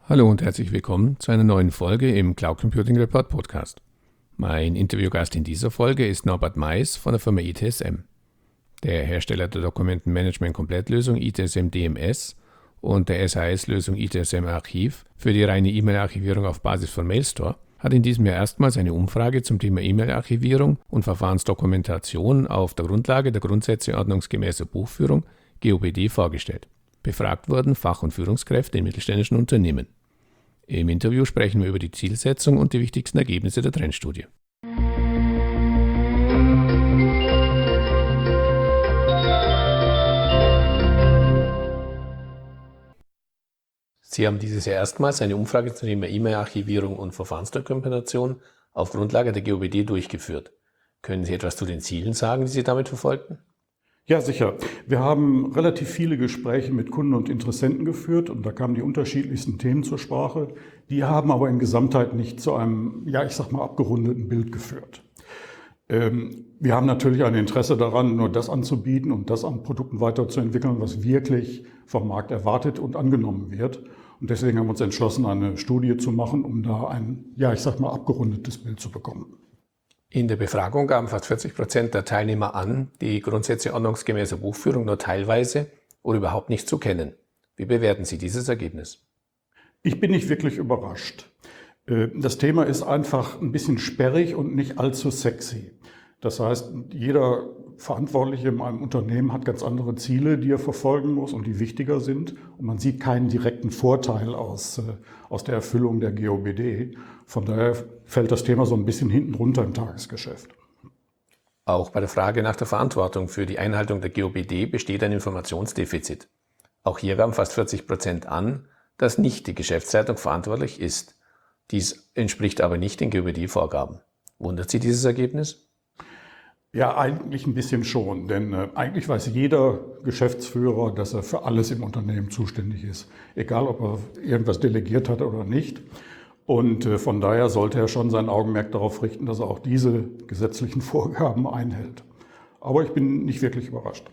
Hallo und herzlich willkommen zu einer neuen Folge im Cloud Computing Report Podcast. Mein Interviewgast in dieser Folge ist Norbert Mais von der Firma ITSM. Der Hersteller der Dokumentenmanagement-Komplettlösung ITSM DMS und der SAS-Lösung ITSM Archiv für die reine E-Mail-Archivierung auf Basis von Mailstore hat in diesem Jahr erstmals eine Umfrage zum Thema E-Mail-Archivierung und Verfahrensdokumentation auf der Grundlage der Grundsätze ordnungsgemäßer Buchführung GOBD vorgestellt. Befragt wurden Fach- und Führungskräfte in mittelständischen Unternehmen. Im Interview sprechen wir über die Zielsetzung und die wichtigsten Ergebnisse der Trendstudie. Sie haben dieses Jahr erstmals eine Umfrage zum Thema E-Mail-Archivierung und Verfahrensdokumentation auf Grundlage der GOBD durchgeführt. Können Sie etwas zu den Zielen sagen, die Sie damit verfolgten? Ja, sicher. Wir haben relativ viele Gespräche mit Kunden und Interessenten geführt und da kamen die unterschiedlichsten Themen zur Sprache. Die haben aber in Gesamtheit nicht zu einem, abgerundeten Bild geführt. Wir haben natürlich ein Interesse daran, nur das anzubieten und das an Produkten weiterzuentwickeln, was wirklich vom Markt erwartet und angenommen wird. Und deswegen haben wir uns entschlossen, eine Studie zu machen, um da ein, abgerundetes Bild zu bekommen. In der Befragung gaben fast 40% der Teilnehmer an, die Grundsätze ordnungsgemäßer Buchführung nur teilweise oder überhaupt nicht zu kennen. Wie bewerten Sie dieses Ergebnis? Ich bin nicht wirklich überrascht. Das Thema ist einfach ein bisschen sperrig und nicht allzu sexy. Das heißt, jeder Verantwortliche in einem Unternehmen hat ganz andere Ziele, die er verfolgen muss und die wichtiger sind. Und man sieht keinen direkten Vorteil aus der Erfüllung der GOBD. Von daher fällt das Thema so ein bisschen hinten runter im Tagesgeschäft. Auch bei der Frage nach der Verantwortung für die Einhaltung der GOBD besteht ein Informationsdefizit. Auch hier gaben fast 40% an, dass nicht die Geschäftsleitung verantwortlich ist. Dies entspricht aber nicht den GOBD-Vorgaben. Wundert Sie dieses Ergebnis? Ja, eigentlich ein bisschen schon, denn eigentlich weiß jeder Geschäftsführer, dass er für alles im Unternehmen zuständig ist, egal ob er irgendwas delegiert hat oder nicht. Und von daher sollte er schon sein Augenmerk darauf richten, dass er auch diese gesetzlichen Vorgaben einhält. Aber ich bin nicht wirklich überrascht.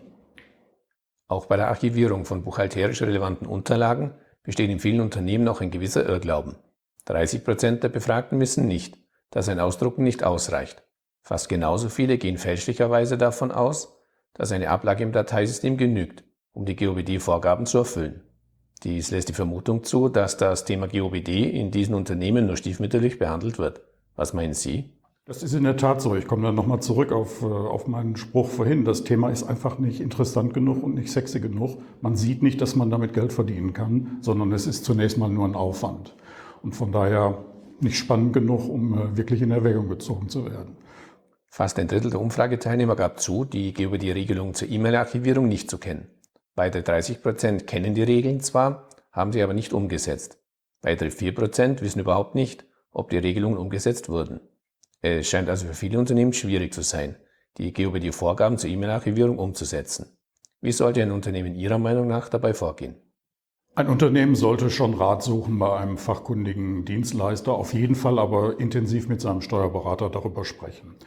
Auch bei der Archivierung von buchhalterisch relevanten Unterlagen besteht in vielen Unternehmen noch ein gewisser Irrglauben. 30% der Befragten wissen nicht, dass ein Ausdrucken nicht ausreicht. Fast genauso viele gehen fälschlicherweise davon aus, dass eine Ablage im Dateisystem genügt, um die GOBD-Vorgaben zu erfüllen. Dies lässt die Vermutung zu, dass das Thema GOBD in diesen Unternehmen nur stiefmütterlich behandelt wird. Was meinen Sie? Das ist in der Tat so. Ich komme dann nochmal zurück auf meinen Spruch vorhin. Das Thema ist einfach nicht interessant genug und nicht sexy genug. Man sieht nicht, dass man damit Geld verdienen kann, sondern es ist zunächst mal nur ein Aufwand. Und von daher nicht spannend genug, um wirklich in Erwägung gezogen zu werden. Fast ein Drittel der Umfrageteilnehmer gab zu, die GOBD-Regelung zur E-Mail-Archivierung nicht zu kennen. Weitere 30% kennen die Regeln zwar, haben sie aber nicht umgesetzt. Weitere 4% wissen überhaupt nicht, ob die Regelungen umgesetzt wurden. Es scheint also für viele Unternehmen schwierig zu sein, die GOBD-Vorgaben zur E-Mail-Archivierung umzusetzen. Wie sollte ein Unternehmen Ihrer Meinung nach dabei vorgehen? Ein Unternehmen sollte schon Rat suchen bei einem fachkundigen Dienstleister, auf jeden Fall aber intensiv mit seinem Steuerberater darüber sprechen.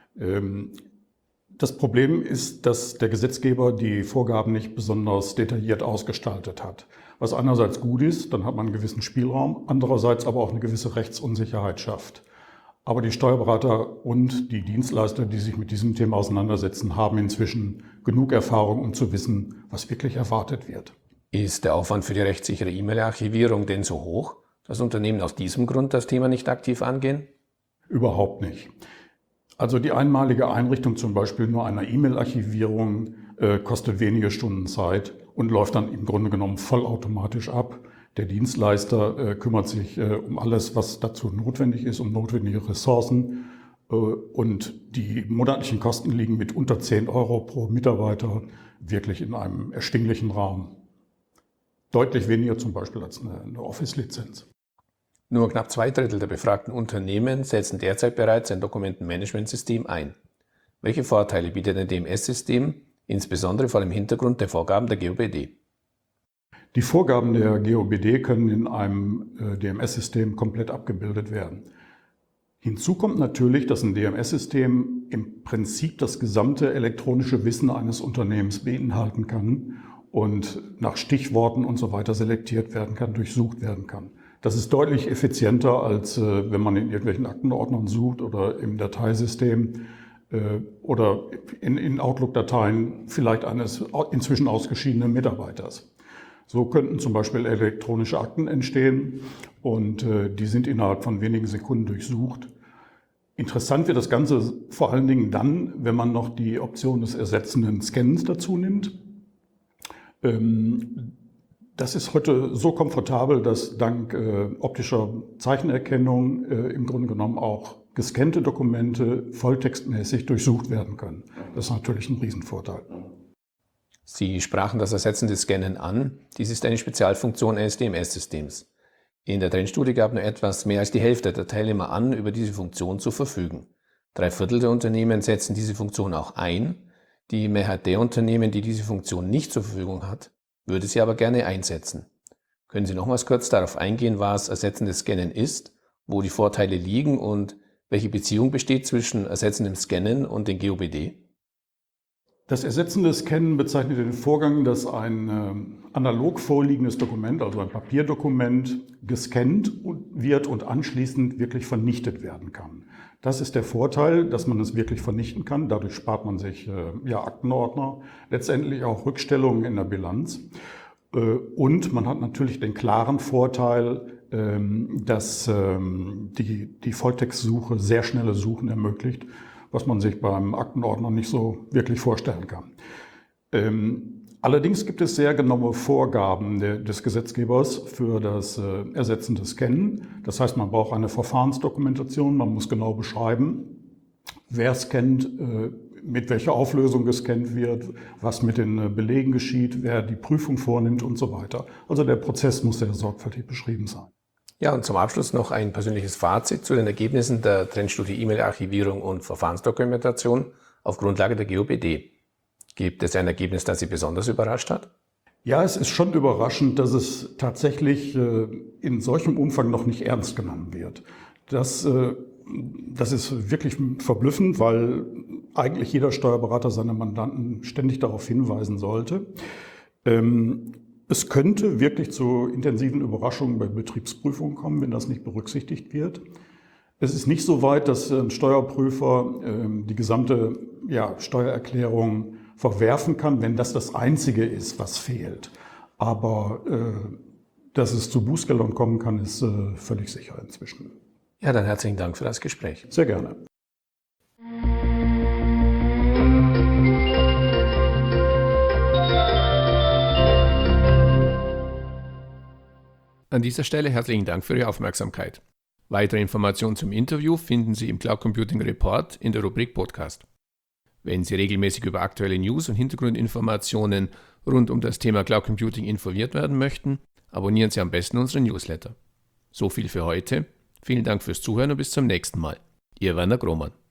Das Problem ist, dass der Gesetzgeber die Vorgaben nicht besonders detailliert ausgestaltet hat. Was einerseits gut ist, dann hat man einen gewissen Spielraum, andererseits aber auch eine gewisse Rechtsunsicherheit schafft. Aber die Steuerberater und die Dienstleister, die sich mit diesem Thema auseinandersetzen, haben inzwischen genug Erfahrung, um zu wissen, was wirklich erwartet wird. Ist der Aufwand für die rechtssichere E-Mail-Archivierung denn so hoch, dass Unternehmen aus diesem Grund das Thema nicht aktiv angehen? Überhaupt nicht. Also die einmalige Einrichtung zum Beispiel nur einer E-Mail-Archivierung kostet wenige Stunden Zeit und läuft dann im Grunde genommen vollautomatisch ab. Der Dienstleister kümmert sich um alles, was dazu notwendig ist, um notwendige Ressourcen. Und die monatlichen Kosten liegen mit unter 10 Euro pro Mitarbeiter wirklich in einem erschwinglichen Rahmen. Deutlich weniger zum Beispiel als eine Office-Lizenz. Nur knapp 2/3 der befragten Unternehmen setzen derzeit bereits ein Dokumentenmanagementsystem ein. Welche Vorteile bietet ein DMS-System, insbesondere vor dem Hintergrund der Vorgaben der GOBD? Die Vorgaben der GOBD können in einem DMS-System komplett abgebildet werden. Hinzu kommt natürlich, dass ein DMS-System im Prinzip das gesamte elektronische Wissen eines Unternehmens beinhalten kann und nach Stichworten und so weiter selektiert werden kann, durchsucht werden kann. Das ist deutlich effizienter, als wenn man in irgendwelchen Aktenordnern sucht oder im Dateisystem oder in Outlook-Dateien vielleicht eines inzwischen ausgeschiedenen Mitarbeiters. So könnten zum Beispiel elektronische Akten entstehen und die sind innerhalb von wenigen Sekunden durchsucht. Interessant wird das Ganze vor allen Dingen dann, wenn man noch die Option des ersetzenden Scannens dazu nimmt. Das ist heute so komfortabel, dass dank optischer Zeichenerkennung im Grunde genommen auch gescannte Dokumente volltextmäßig durchsucht werden können. Das ist natürlich ein Riesenvorteil. Sie sprachen das ersetzende Scannen an. Dies ist eine Spezialfunktion eines DMS-Systems. In der Trendstudie gab nur etwas mehr als die Hälfte der Teilnehmer an, über diese Funktion zu verfügen. 3/4 der Unternehmen setzen diese Funktion auch ein. Die Mehrheit der Unternehmen, die diese Funktion nicht zur Verfügung hat, würde sie aber gerne einsetzen. Können Sie nochmals kurz darauf eingehen, was ersetzendes Scannen ist, wo die Vorteile liegen und welche Beziehung besteht zwischen ersetzendem Scannen und den GOBD? Das ersetzende Scannen bezeichnet den Vorgang, dass ein analog vorliegendes Dokument, also ein Papierdokument, gescannt wird und anschließend wirklich vernichtet werden kann. Das ist der Vorteil, dass man es wirklich vernichten kann. Dadurch spart man sich Aktenordner, letztendlich auch Rückstellungen in der Bilanz. Und man hat natürlich den klaren Vorteil, dass die Volltextsuche sehr schnelle Suchen ermöglicht, was man sich beim Aktenordner nicht so wirklich vorstellen kann. Allerdings gibt es sehr genaue Vorgaben des Gesetzgebers für das ersetzende Scannen. Das heißt, man braucht eine Verfahrensdokumentation, man muss genau beschreiben, wer scannt, mit welcher Auflösung gescannt wird, was mit den Belegen geschieht, wer die Prüfung vornimmt und so weiter. Also der Prozess muss sehr sorgfältig beschrieben sein. Ja, und zum Abschluss noch ein persönliches Fazit zu den Ergebnissen der Trendstudie E-Mail-Archivierung und Verfahrensdokumentation auf Grundlage der GOBD. Gibt es ein Ergebnis, das Sie besonders überrascht hat? Ja, es ist schon überraschend, dass es tatsächlich in solchem Umfang noch nicht ernst genommen wird. Das ist wirklich verblüffend, weil eigentlich jeder Steuerberater seine Mandanten ständig darauf hinweisen sollte. Es könnte wirklich zu intensiven Überraschungen bei Betriebsprüfungen kommen, wenn das nicht berücksichtigt wird. Es ist nicht so weit, dass ein Steuerprüfer die gesamte Steuererklärung verwerfen kann, wenn das Einzige ist, was fehlt. Aber dass es zu Bußgeldern kommen kann, ist völlig sicher inzwischen. Ja, dann herzlichen Dank für das Gespräch. Sehr gerne. An dieser Stelle herzlichen Dank für Ihre Aufmerksamkeit. Weitere Informationen zum Interview finden Sie im Cloud Computing Report in der Rubrik Podcast. Wenn Sie regelmäßig über aktuelle News und Hintergrundinformationen rund um das Thema Cloud Computing informiert werden möchten, abonnieren Sie am besten unseren Newsletter. So viel für heute. Vielen Dank fürs Zuhören und bis zum nächsten Mal. Ihr Werner Grohmann.